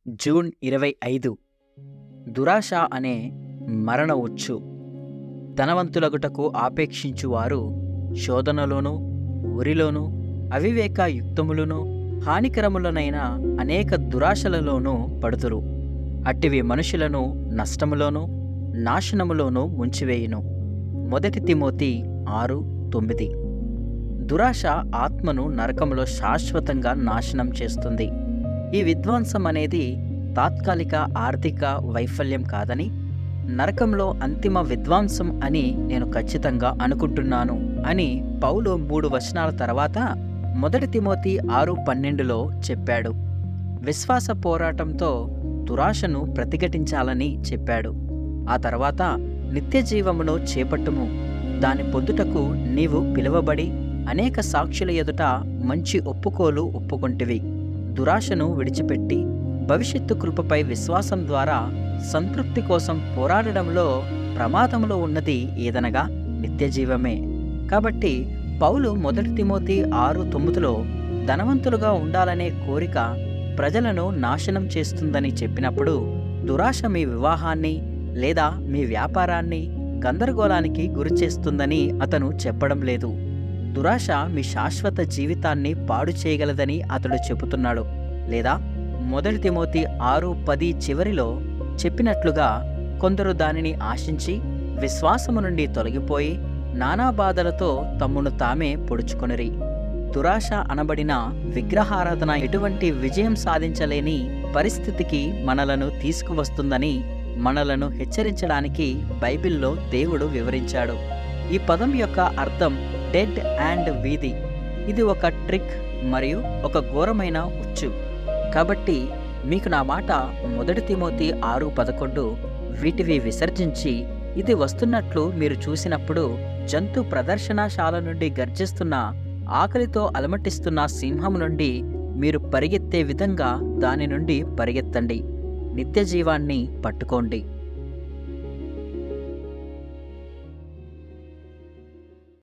June 25 దురాశ అనే మరణ ఉచ్చు. ధనవంతులగుటకు ఆపేక్షించువారు శోధనలోను ఊరిలోను అవివేక యుక్తములను హానికరములనైన అనేక దురాశలలోనూ పడుతురు. అట్టివి మనుషులను నష్టములోను నాశనములోను ముంచివేయును. 1 తిమోతి 6:9. దురాశ ఆత్మను నరకములో శాశ్వతంగా నాశనం చేస్తుంది. ఈ విధ్వంసం అనేది తాత్కాలిక ఆర్థిక వైఫల్యం కాదని, నరకంలో అంతిమ విధ్వంసం అని నేను ఖచ్చితంగా అనుకుంటున్నాను అని పౌలు 3 వచనాల తర్వాత 1 తిమోతి 6:12లో చెప్పాడు. విశ్వాస పోరాటంతో దురాశను ప్రతిఘటించాలని చెప్పాడు. ఆ తర్వాత నిత్య జీవమును చేపట్టుము, దాని పొందుటకు నీవు పిలువబడి అనేక సాక్షుల ఎదుట మంచి ఒప్పుకోలు ఒప్పుకొంటివి. దురాశను విడిచిపెట్టి భవిష్యత్తు కృపపై విశ్వాసం ద్వారా సంతృప్తి కోసం పోరాడడంలో ప్రమాదంలో ఉన్నది ఏదనగా నిత్యజీవమే. కాబట్టి పౌలు 1 తిమోతి 6:9లో ధనవంతులుగా ఉండాలనే కోరిక ప్రజలను నాశనం చేస్తుందని చెప్పినప్పుడు, దురాశ మీ వివాహాన్ని లేదా మీ వ్యాపారాన్ని గందరగోళానికి గురిచేస్తుందని అతను చెప్పడం లేదు. దురాశ మీ శాశ్వత జీవితాన్ని పాడు చేయగలదని అతడు చెబుతున్నాడు. లేదా 1 తిమోతి 6:10 చివరిలో చెప్పినట్లుగా కొందరు దానిని ఆశించి విశ్వాసము నుండి తొలగిపోయి నానా బాధలతో తమ్మును తామే పొడుచుకొనిరి. దురాశ అనబడిన విగ్రహారాధన ఎటువంటి విజయం సాధించలేని పరిస్థితికి మనలను తీసుకువస్తుందని మనలను హెచ్చరించడానికి బైబిల్లో దేవుడు వివరించాడు. ఈ పదం యొక్క అర్థం డెడ్ అండ్ వీధి. ఇది ఒక ట్రిక్ మరియు ఒక ఘోరమైన ఉచ్చు. కాబట్టి మీకు నా మాట 1 తిమోతి 6:11 వీటివి విసర్జించి ఇది వస్తున్నట్లు మీరు చూసినప్పుడు జంతు ప్రదర్శనశాల నుండి గర్జిస్తున్న ఆకలితో అలమటిస్తున్న సింహం నుండి మీరు పరిగెత్తే విధంగా దాని నుండి పరిగెత్తండి. నిత్య జీవాన్ని పట్టుకోండి.